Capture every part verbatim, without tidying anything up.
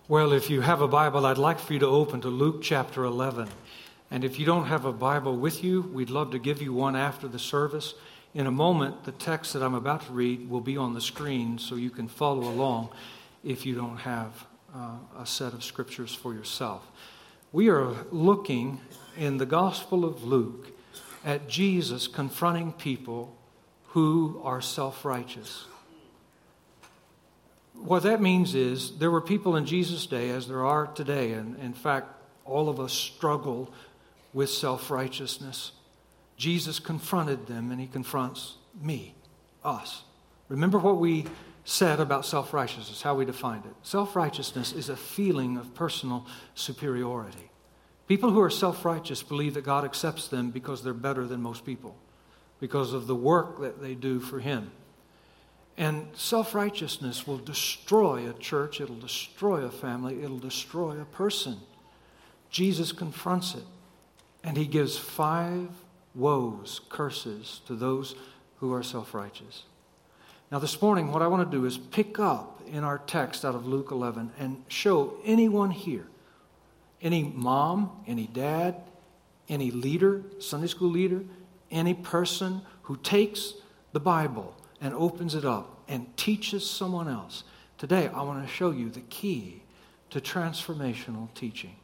Well, if you have a Bible, I'd like for you to open to Luke chapter eleven. And if you don't have a Bible with you, we'd love to give you one after the service. In a moment, the text that I'm about to read will be on the screen so you can follow along if you don't have uh, a set of scriptures for yourself. We are looking in the Gospel of Luke at Jesus confronting people who are self-righteous. What that means is there were people in Jesus' day, as there are today, and in fact, all of us struggle with self-righteousness. Jesus confronted them, and he confronts me, us. Remember what we said about self-righteousness, how we defined it. Self-righteousness is a feeling of personal superiority. People who are self-righteous believe that God accepts them because they're better than most people, because of the work that they do for him. And self-righteousness will destroy a church, it'll destroy a family, it'll destroy a person. Jesus confronts it, and he gives five woes, curses, to those who are self-righteous. Now this morning, what I want to do is pick up in our text out of Luke eleven and show anyone here, any mom, any dad, any leader, Sunday school leader, any person who takes the Bible and opens it up and teaches someone else. Today, I want to show you the key to transformational teaching.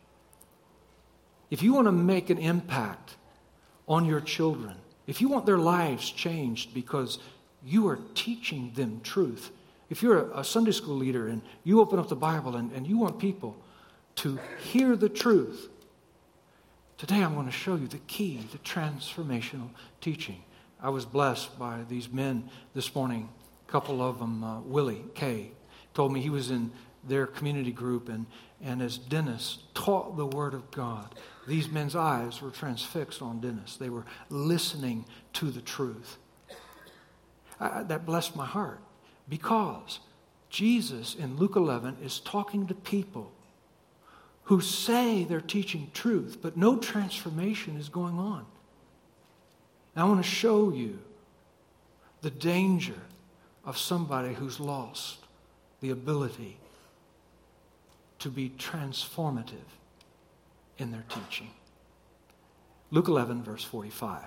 If you want to make an impact on your children, if you want their lives changed because you are teaching them truth, if you're a Sunday school leader and you open up the Bible and, and you want people to hear the truth, today I'm going to show you the key to transformational teaching. I was blessed by these men this morning. A couple of them, uh, Willie Kay, told me he was in their community group, and, and as Dennis taught the Word of God, these men's eyes were transfixed on Dennis. They were listening to the truth. I, that blessed my heart because Jesus in Luke eleven is talking to people who say they're teaching truth, but no transformation is going on. I want to show you the danger of somebody who's lost the ability to be transformative in their teaching. Luke eleven, verse forty-five.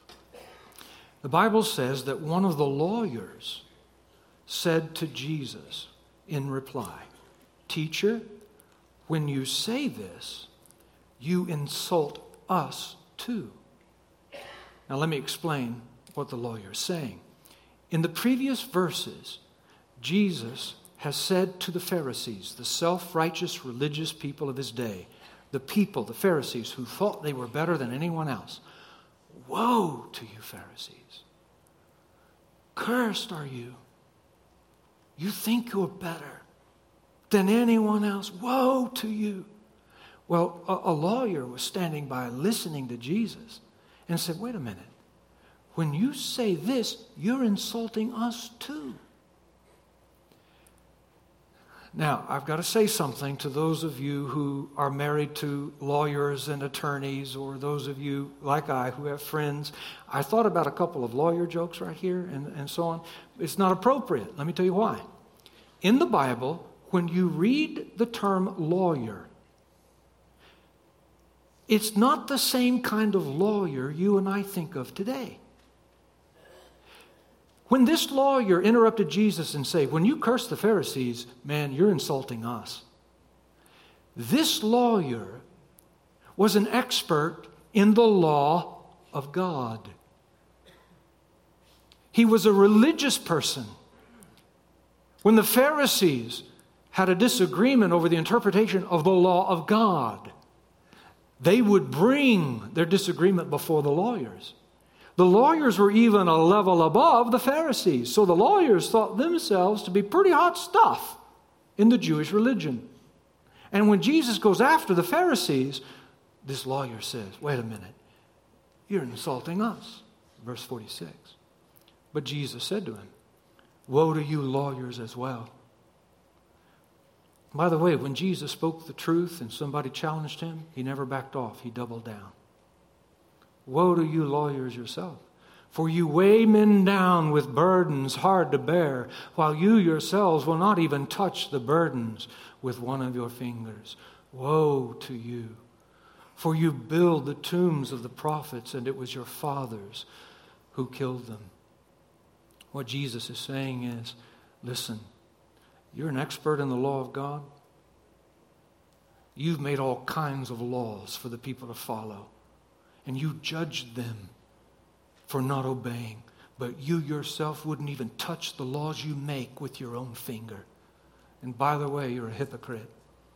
The Bible says that one of the lawyers said to Jesus in reply, "Teacher, when you say this, you insult us too." Now let me explain what the lawyer is saying. In the previous verses, Jesus has said to the Pharisees, the self-righteous religious people of his day, the people, the Pharisees, who thought they were better than anyone else, "Woe to you, Pharisees! Cursed are you! You think you're better than anyone else. Woe to you!" Well, a, a lawyer was standing by listening to Jesus and said, "Wait a minute. When you say this, you're insulting us too." Now, I've got to say something to those of you who are married to lawyers and attorneys, or those of you like I who have friends. I thought about a couple of lawyer jokes right here and, and so on. It's not appropriate. Let me tell you why. In the Bible, when you read the term lawyer, it's not the same kind of lawyer you and I think of today. When this lawyer interrupted Jesus and said, "When you curse the Pharisees, man, you're insulting us." This lawyer was an expert in the law of God. He was a religious person. When the Pharisees had a disagreement over the interpretation of the law of God, they would bring their disagreement before the lawyers. The lawyers were even a level above the Pharisees. So the lawyers thought themselves to be pretty hot stuff in the Jewish religion. And when Jesus goes after the Pharisees, this lawyer says, "Wait a minute, you're insulting us." Verse forty-six. But Jesus said to him, "Woe to you lawyers as well." By the way, when Jesus spoke the truth and somebody challenged him, he never backed off. He doubled down. "Woe to you lawyers yourself, For you weigh men down with burdens hard to bear, while you yourselves will not even touch the burdens with one of your fingers. Woe to you! For you build the tombs of the prophets, and it was your fathers who killed them. What Jesus is saying is, listen, you're an expert in the law of God. You've made all kinds of laws for the people to follow, and you judged them for not obeying. But you yourself wouldn't even touch the laws you make with your own finger. And by the way, you're a hypocrite.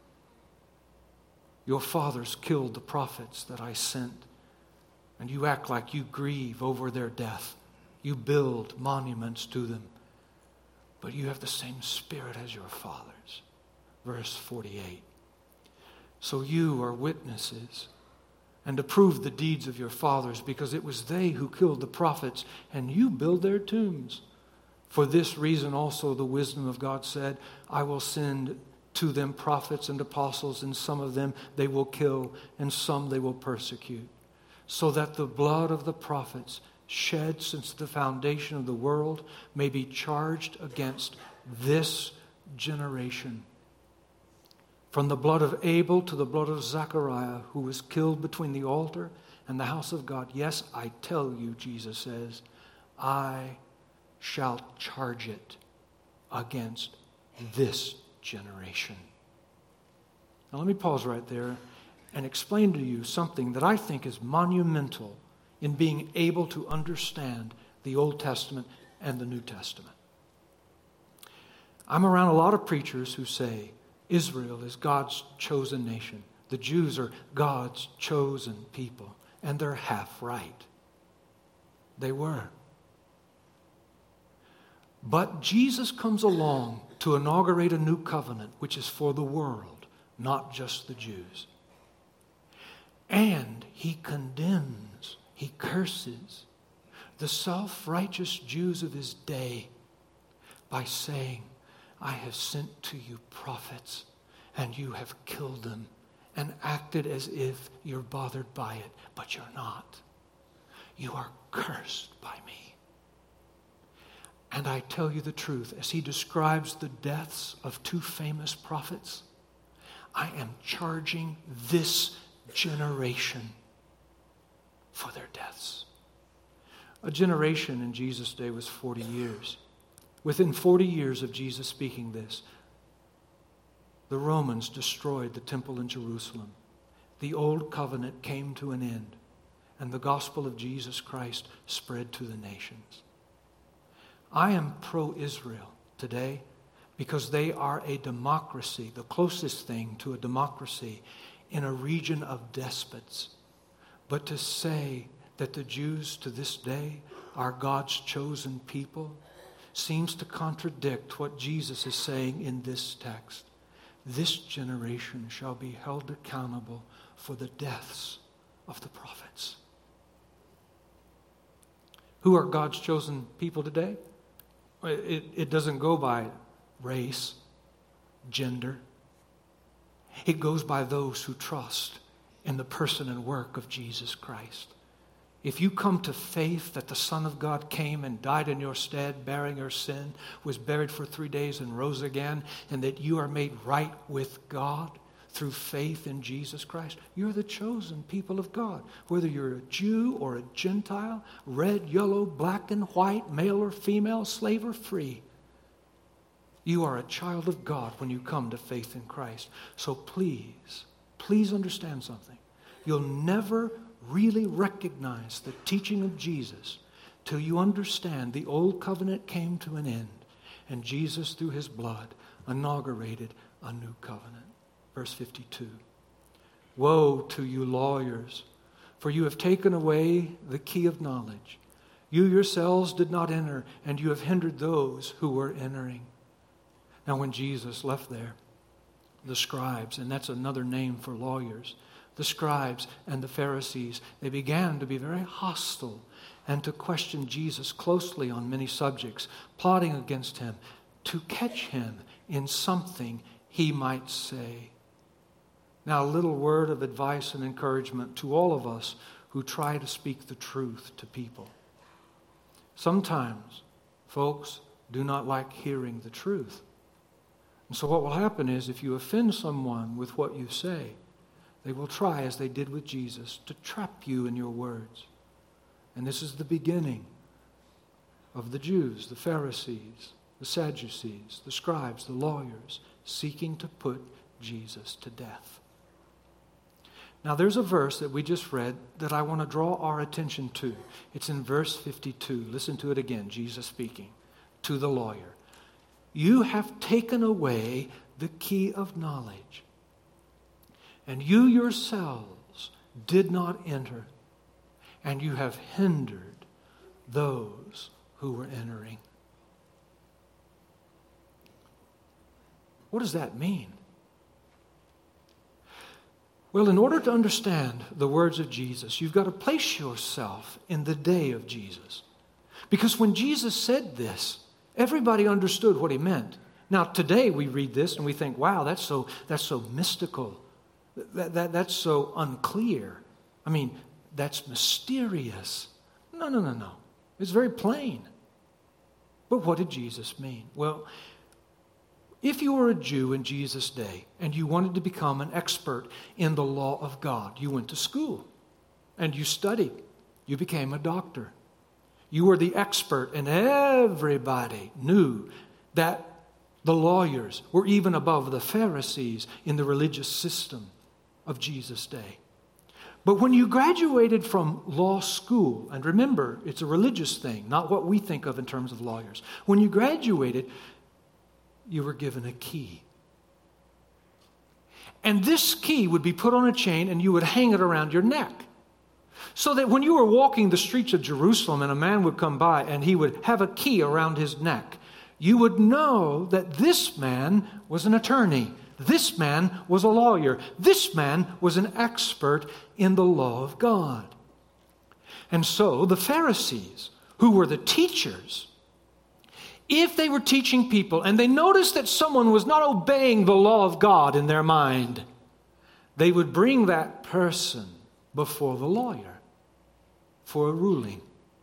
Your fathers killed the prophets that I sent, and you act like you grieve over their death. You build monuments to them, but you have the same spirit as your fathers. Verse forty-eight. So you are witnesses, and approve the deeds of your fathers, because it was they who killed the prophets, and you build their tombs. For this reason also the wisdom of God said, I will send to them prophets and apostles, and some of them they will kill, and some they will persecute, so that the blood of the prophets shed since the foundation of the world may be charged against this generation. From the blood of Abel to the blood of Zechariah, who was killed between the altar and the house of God. Yes, I tell you, Jesus says, I shall charge it against this generation. Now let me pause right there and explain to you something that I think is monumental in being able to understand the Old Testament and the New Testament. I'm around a lot of preachers who say Israel is God's chosen nation. The Jews are God's chosen people. And they're half right. They were. But Jesus comes along to inaugurate a new covenant, which is for the world, not just the Jews. And he condemns, he curses the self-righteous Jews of his day by saying, I have sent to you prophets, and you have killed them and acted as if you're bothered by it, but you're not. You are cursed by me. And I tell you the truth, as he describes the deaths of two famous prophets, I am charging this generation for their deaths. A generation in Jesus' day was forty years. Within forty years of Jesus speaking this, the Romans destroyed the temple in Jerusalem. The old covenant came to an end, and the gospel of Jesus Christ spread to the nations. I am pro-Israel today because they are a democracy, the closest thing to a democracy in a region of despots. But to say that the Jews to this day are God's chosen people seems to contradict what Jesus is saying in this text. This generation shall be held accountable for the deaths of the prophets. Who are God's chosen people today? It, it doesn't go by race, gender. It goes by those who trust in the person and work of Jesus Christ. If you come to faith that the Son of God came and died in your stead, bearing your sin, was buried for three days and rose again, and that you are made right with God through faith in Jesus Christ, you're the chosen people of God. Whether you're a Jew or a Gentile, red, yellow, black and white, male or female, slave or free, you are a child of God when you come to faith in Christ. So please, please understand something. You'll never really recognize the teaching of Jesus till you understand the old covenant came to an end and Jesus through his blood inaugurated a new covenant. Verse fifty-two. Woe to you lawyers, for you have taken away the key of knowledge. You yourselves did not enter, and you have hindered those who were entering. Now when Jesus left there, the scribes, and that's another name for lawyers, the scribes and the Pharisees, they began to be very hostile and to question Jesus closely on many subjects, plotting against him to catch him in something he might say. Now, a little word of advice and encouragement to all of us who try to speak the truth to people. Sometimes folks do not like hearing the truth. And so what will happen is if you offend someone with what you say, they will try, as they did with Jesus, to trap you in your words. And this is the beginning of the Jews, the Pharisees, the Sadducees, the scribes, the lawyers, seeking to put Jesus to death. Now there's a verse that we just read that I want to draw our attention to. It's in verse fifty-two. Listen to it again, Jesus speaking to the lawyer. You have taken away the key of knowledge, and you yourselves did not enter, and you have hindered those who were entering. What does that mean? Well, in order to understand the words of Jesus, you've got to place yourself in the day of Jesus. Because when Jesus said this, everybody understood what he meant. Now, today we read this and we think, wow, that's so, that's so mystical. That, that, that's so unclear. I mean, that's mysterious. No, no, no, no. It's very plain. But what did Jesus mean? Well, if you were a Jew in Jesus' day and you wanted to become an expert in the law of God, you went to school and you studied. You became a doctor. You were the expert, and everybody knew that the lawyers were even above the Pharisees in the religious system of Jesus' day. But when you graduated from law school, and remember, it's a religious thing, not what we think of in terms of lawyers. When you graduated, you were given a key. And this key would be put on a chain and you would hang it around your neck. So that when you were walking the streets of Jerusalem and a man would come by and he would have a key around his neck, you would know that this man was an attorney. This man was a lawyer. This man was an expert in the law of God. And so the Pharisees, who were the teachers, if they were teaching people and they noticed that someone was not obeying the law of God in their mind, they would bring that person before the lawyer for a ruling.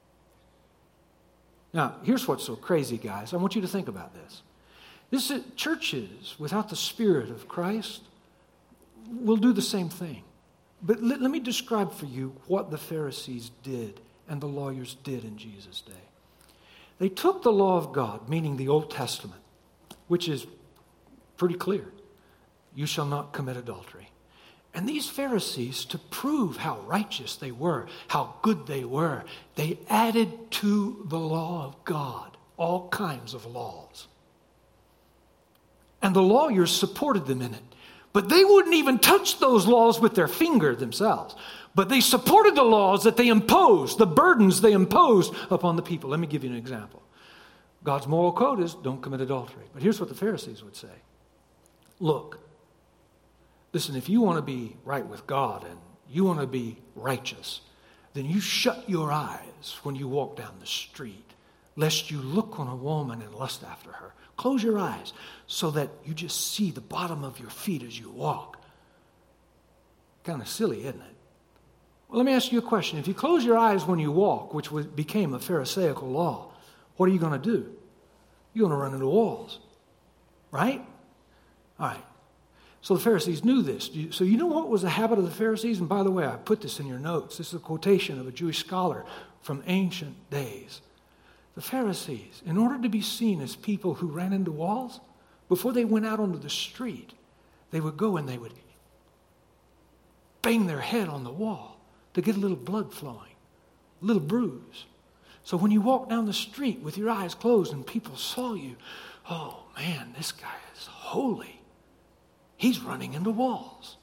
Now, here's what's so crazy, guys. I want you to think about this. This is, churches without the Spirit of Christ will do the same thing. But let, let me describe for you what the Pharisees did and the lawyers did in Jesus' day. They took the law of God, meaning the Old Testament, which is pretty clear. You shall not commit adultery. And these Pharisees, to prove how righteous they were, how good they were, they added to the law of God all kinds of laws. And the lawyers supported them in it. But they wouldn't even touch those laws with their finger themselves. But they supported the laws that they imposed, the burdens they imposed upon the people. Let me give you an example. God's moral code is don't commit adultery. But here's what the Pharisees would say. Look, listen, if you want to be right with God and you want to be righteous, then you shut your eyes when you walk down the street, lest you look on a woman and lust after her. Close your eyes so that you just see the bottom of your feet as you walk. Kind of silly, isn't it? Well, let me ask you a question. If you close your eyes when you walk, which became a Pharisaical law, what are you going to do? You're going to run into walls, right? All right. So the Pharisees knew this. So you know what was the habit of the Pharisees? And by the way, I put this in your notes. This is a quotation of a Jewish scholar from ancient days. The Pharisees, in order to be seen as people who ran into walls, before they went out onto the street, they would go and they would bang their head on the wall to get a little blood flowing, a little bruise. So when you walk down the street with your eyes closed and people saw you, oh man, this guy is holy. He's running into walls.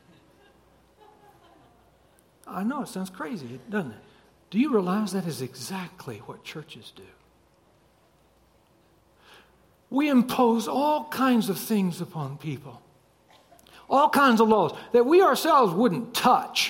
I know it sounds crazy, doesn't it? Do you realize that is exactly what churches do? We impose all kinds of things upon people. All kinds of laws that we ourselves wouldn't touch.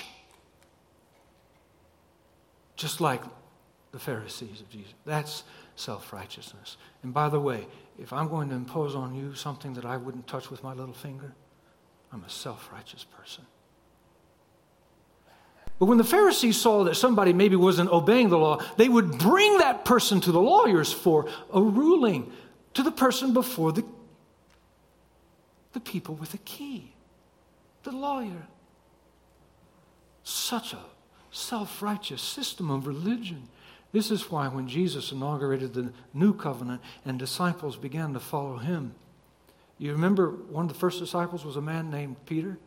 Just like the Pharisees of Jesus. That's self-righteousness. And by the way, if I'm going to impose on you something that I wouldn't touch with my little finger, I'm a self-righteous person. But when the Pharisees saw that somebody maybe wasn't obeying the law, they would bring that person to the lawyers for a ruling, to the person before the, the people with the key, the lawyer. Such a self-righteous system of religion. This is why when Jesus inaugurated the new covenant and disciples began to follow him, you remember one of the first disciples was a man named Peter?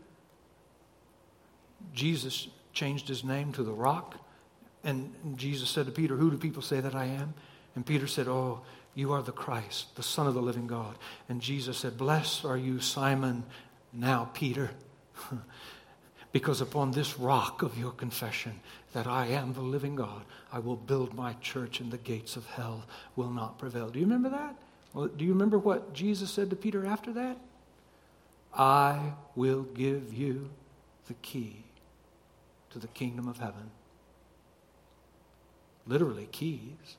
Jesus changed his name to the Rock. And Jesus said to Peter, "Who do people say that I am?" And Peter said, "Oh, you are the Christ, the Son of the living God." And Jesus said, "Blessed are you, Simon, now Peter, because upon this rock of your confession that I am the living God, I will build my church, and the gates of hell will not prevail." Do you remember that? Well, do you remember what Jesus said to Peter after that? "I will give you the key to the kingdom of heaven." Literally, keys.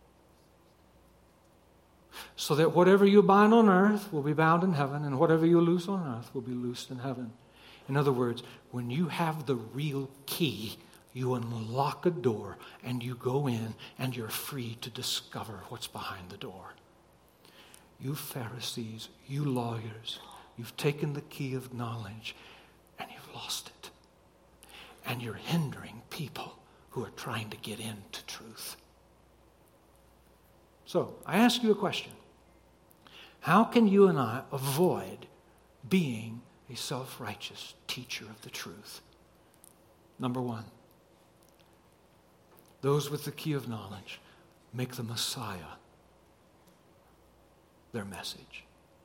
"So that whatever you bind on earth will be bound in heaven, and whatever you loose on earth will be loosed in heaven." In other words, when you have the real key, you unlock a door and you go in and you're free to discover what's behind the door. You Pharisees, you lawyers, you've taken the key of knowledge and you've lost it. And you're hindering people who are trying to get into truth. So, I ask you a question. How can you and I avoid being a self-righteous teacher of the truth? Number one, those with the key of knowledge make the Messiah their message.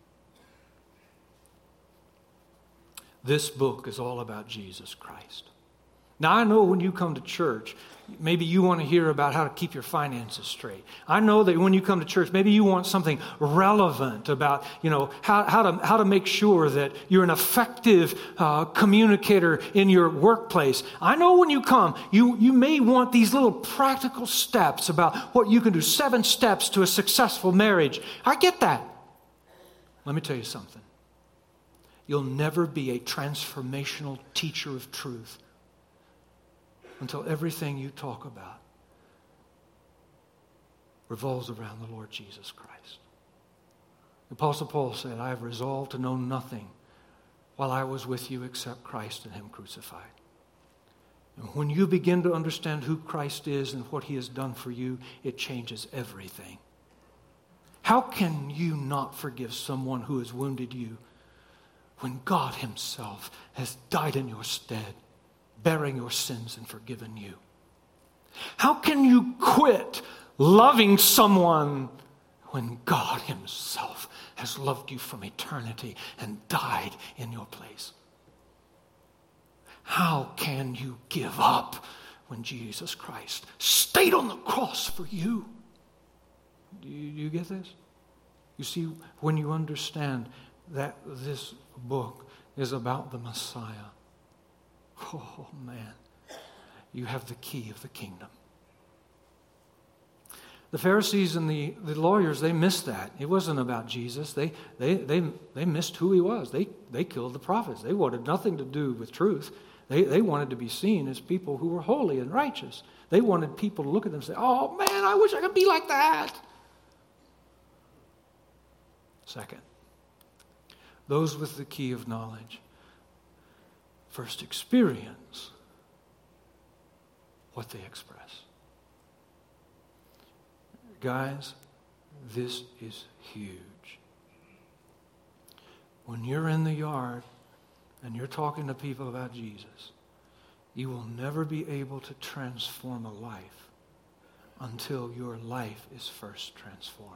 This book is all about Jesus Christ. Now, I know when you come to church, maybe you want to hear about how to keep your finances straight. I know that when you come to church, maybe you want something relevant about, you know, how, how to how to make sure that you're an effective uh, communicator in your workplace. I know when you come, you, you may want these little practical steps about what you can do, seven steps to a successful marriage. I get that. Let me tell you something. You'll never be a transformational teacher of truth until everything you talk about revolves around the Lord Jesus Christ. The Apostle Paul said, "I have resolved to know nothing while I was with you except Christ and Him crucified." And when you begin to understand who Christ is and what He has done for you, it changes everything. How can you not forgive someone who has wounded you when God Himself has died in your stead, bearing your sins and forgiven you? How can you quit loving someone when God Himself has loved you from eternity and died in your place? How can you give up when Jesus Christ stayed on the cross for you? Do you, do you get this? You see, when you understand that this book is about the Messiah, oh man, you have the key of the kingdom. The Pharisees and the, the lawyers, they missed that. It wasn't about Jesus. They they they they missed who He was. They they killed the prophets. They wanted nothing to do with truth. They they wanted to be seen as people who were holy and righteous. They wanted people to look at them and say, "Oh man, I wish I could be like that." Second, those with the key of knowledge first experience what they express. Guys, this is huge. When you're in the yard and you're talking to people about Jesus, you will never be able to transform a life until your life is first transformed.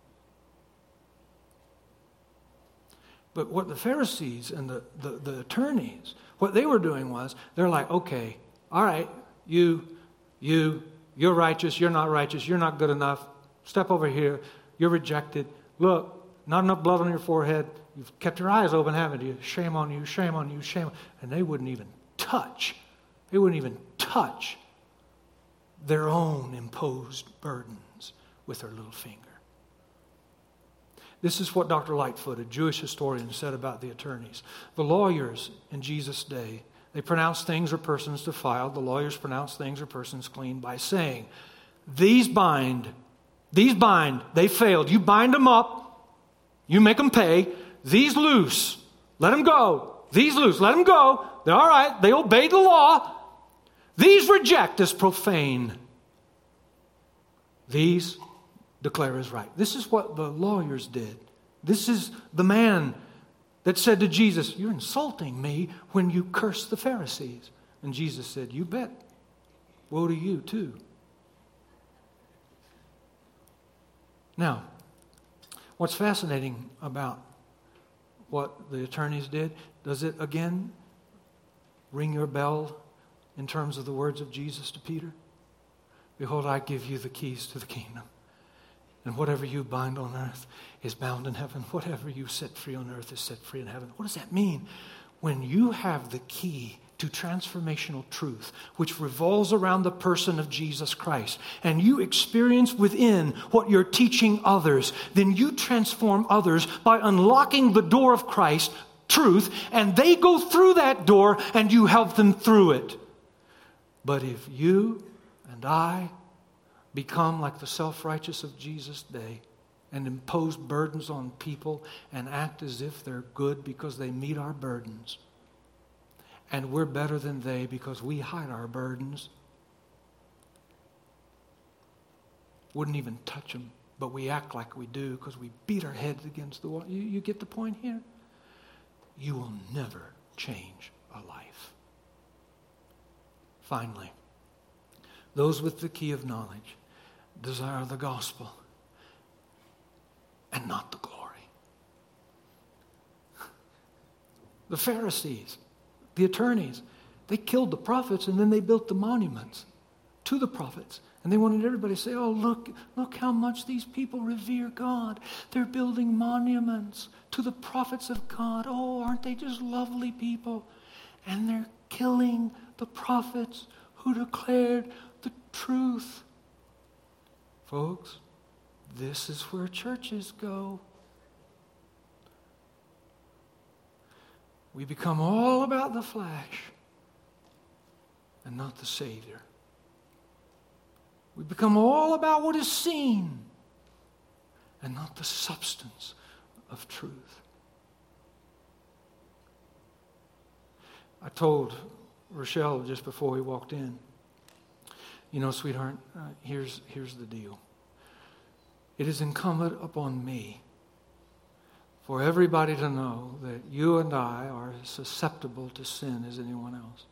But what the Pharisees and the, the, the attorneys, what they were doing was, they're like, okay, all right, you, you, you're righteous, you're not righteous, you're not good enough. Step over here, you're rejected. Look, not enough blood on your forehead. You've kept your eyes open, haven't you? Shame on you, shame on you, shame. And they wouldn't even touch, they wouldn't even touch their own imposed burdens with their little finger. This is what Doctor Lightfoot, a Jewish historian, said about the attorneys. The lawyers in Jesus' day, They pronounce things or persons defiled. The lawyers pronounce things or persons clean by saying, these bind, these bind, they failed. You bind them up, you make them pay. These loose, let them go. These loose, let them go. They're all right, they obey the law. These reject as profane. These declare as right. This is what the lawyers did. This is the man that said to Jesus, you're insulting me when you curse the Pharisees. And Jesus said, you bet. Woe to you too. Now, what's fascinating about what the attorneys did, does it again ring your bell in terms of the words of Jesus to Peter? Behold, I give you the keys to the kingdom. And whatever you bind on earth is bound in heaven. Whatever you set free on earth is set free in heaven. What does that mean? When you have the key to transformational truth, which revolves around the person of Jesus Christ, and you experience within what you're teaching others, then you transform others by unlocking the door of Christ, truth, and they go through that door and you help them through it. But if you and I become like the self-righteous of Jesus' day and impose burdens on people and act as if they're good because they meet our burdens, and we're better than they because we hide our burdens, wouldn't even touch them, but we act like we do because we beat our heads against the wall. You, you get the point here? You will never change a life. Finally, those with the key of knowledge desire the gospel and not the glory. The Pharisees, the attorneys, they killed the prophets and then they built the monuments to the prophets. And they wanted everybody to say, oh, look, look how much these people revere God. They're building monuments to the prophets of God. Oh, aren't they just lovely people? And they're killing the prophets who declared the truth. Folks, this is where churches go. We become all about the flesh and not the Savior. We become all about what is seen and not the substance of truth. I told Rochelle just before we walked in, you know, sweetheart, uh, here's, here's the deal. It is incumbent upon me for everybody to know that you and I are as susceptible to sin as anyone else.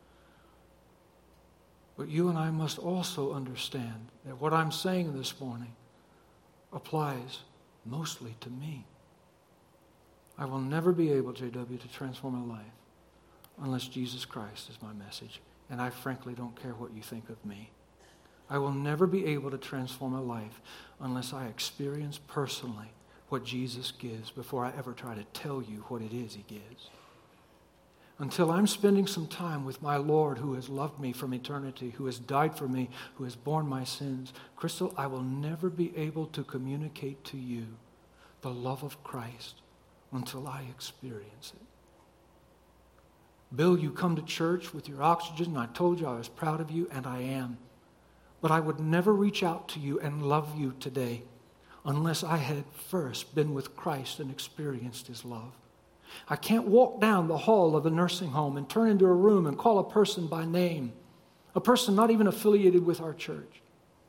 But you and I must also understand that what I'm saying this morning applies mostly to me. I will never be able, J W, to transform my life unless Jesus Christ is my message. And I frankly don't care what you think of me. I will never be able to transform my life unless I experience personally what Jesus gives before I ever try to tell you what it is he gives. Until I'm spending some time with my Lord who has loved me from eternity, who has died for me, who has borne my sins, Crystal, I will never be able to communicate to you the love of Christ until I experience it. Bill, you come to church with your oxygen, and I told you I was proud of you, and I am. But I would never reach out to you and love you today unless I had first been with Christ and experienced his love. I can't walk down the hall of a nursing home and turn into a room and call a person by name, a person not even affiliated with our church,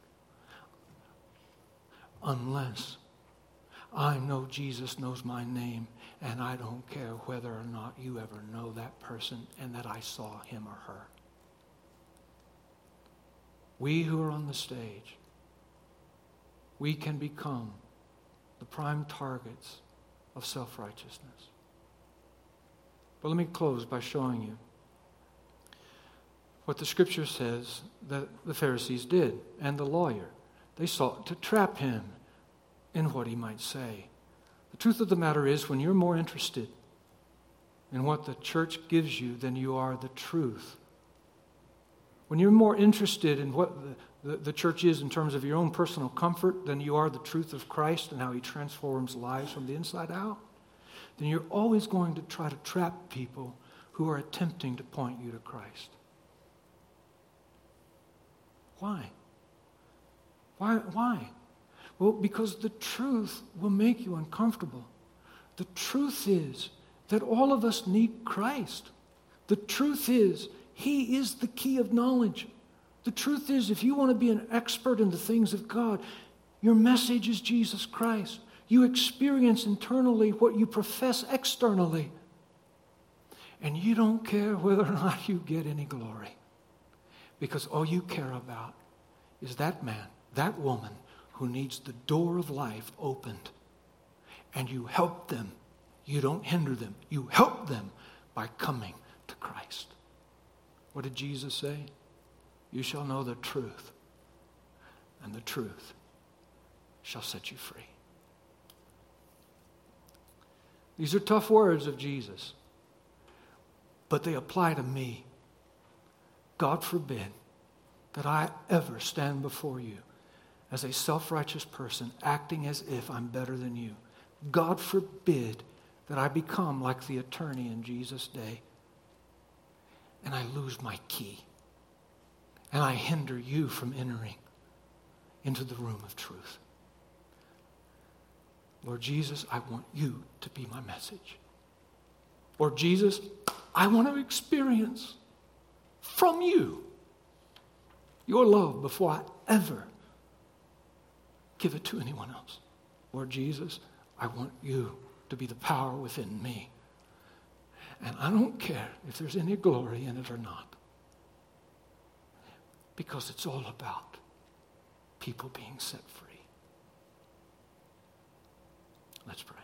unless I know Jesus knows my name, and I don't care whether or not you ever know that person and that I saw him or her. We who are on the stage, we can become the prime targets of self-righteousness. But let me close by showing you what the Scripture says that the Pharisees did, and the lawyer. They sought to trap him in what he might say. The truth of the matter is, when you're more interested in what the church gives you than you are the truth, when you're more interested in what the, the, the church is in terms of your own personal comfort than you are the truth of Christ and how he transforms lives from the inside out, then you're always going to try to trap people who are attempting to point you to Christ. Why? Why? Why? Well, because the truth will make you uncomfortable. The truth is that all of us need Christ. The truth is, He is the key of knowledge. The truth is, if you want to be an expert in the things of God, your message is Jesus Christ. You experience internally what you profess externally. And you don't care whether or not you get any glory. Because all you care about is that man, that woman who needs the door of life opened. And you help them. You don't hinder them. You help them by coming to Christ. What did Jesus say? You shall know the truth, and the truth shall set you free. These are tough words of Jesus, but they apply to me. God forbid that I ever stand before you as a self-righteous person acting as if I'm better than you. God forbid that I become like the attorney in Jesus' day and I lose my key and I hinder you from entering into the room of truth. Lord Jesus, I want you to be my message. Lord Jesus, I want to experience from you your love before I ever give it to anyone else. Lord Jesus, I want you to be the power within me. And I don't care if there's any glory in it or not. Because it's all about people being set free. Let's pray.